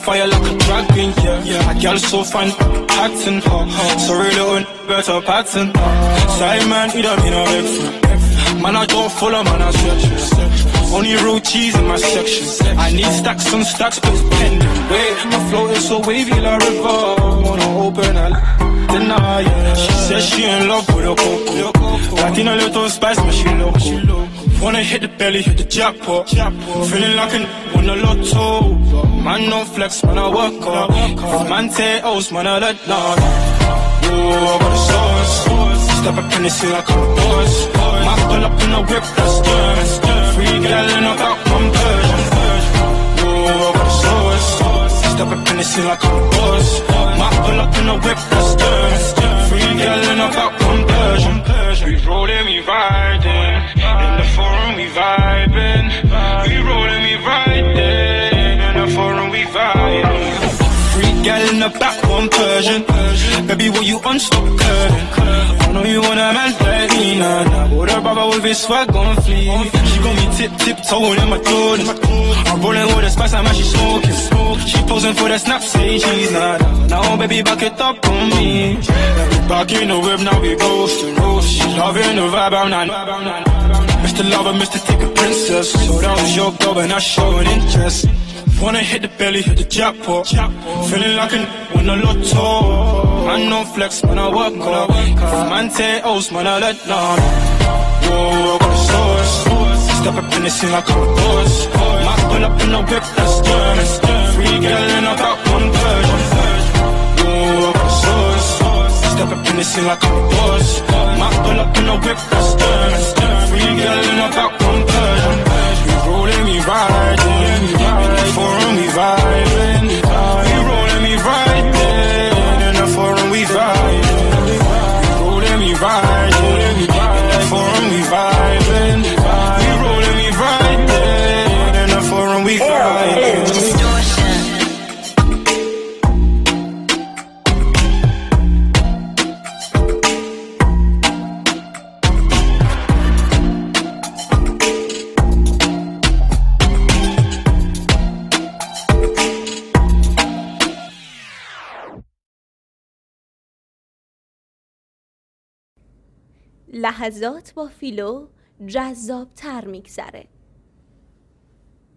fire like a dragon, yeah. My girl so fine, acting, sorry little better pattern. Side man, it up in a big man, I don't follow, man, I search. Only real cheese in my section. I need stacks on stacks, but it's pending. Wait, my flow is so wavy like a river. Wanna open her deny, yeah. She says she in love with a coco. Latina little spice, but she loco. Wanna hit the belly, hit the jackpot. Feeling like an won a lotto. Man no flex, man I work hard. Man take O's, man I let down. Whoa, I got a sauce. Step up in the scene like I'm a boss. My pull up in the whip, that's done. Free girl in a back, one version. Whoa, I got a sauce. Step up in the scene like I'm a boss. My pull up in the whip, that's done. Free girl in a back, one version. We rollin', we riding. In the forum, we vibing. We rollin', we riding. In the forum, we vibing. Free girl in the back, one Persian. Baby, will you unstop curving? I know you want a man like me, nah. But her brother with his swag gon' flee. She got me tip-toeing in my Jordans. I'm rolling with a spice, I'm actually smoking. She posing for the snap, say cheese, nah. Now, baby, back it up on me. Back in the whip, now we roast and roast. She loving the vibe, I'm not. Mr. Lover, Mr. Take a Princess. So that was your girl, and I showing interest. Wanna hit the belly, hit the jackpot. Feeling like an won a lotto. Man no flex, man I work hard. Man take O's, man I let down. Whoa, I got a sauce. Step up in the scene like I'm a boss. My pull up in the whip, that's done. Free girl in a back, one version. Whoa, I got a sauce. Step up in the scene like I'm a boss. My pull up in the whip, that's done. Free girl in a back, one version. We rollin', we riding. In the forum, we vibing. We rollin', we riding. In the forum, we vibing. We rollin', we riding. In the forum, we vibing. We rollin', we riding. In the forum, we vibing. لحظات با فیلو جذاب تر میگذره.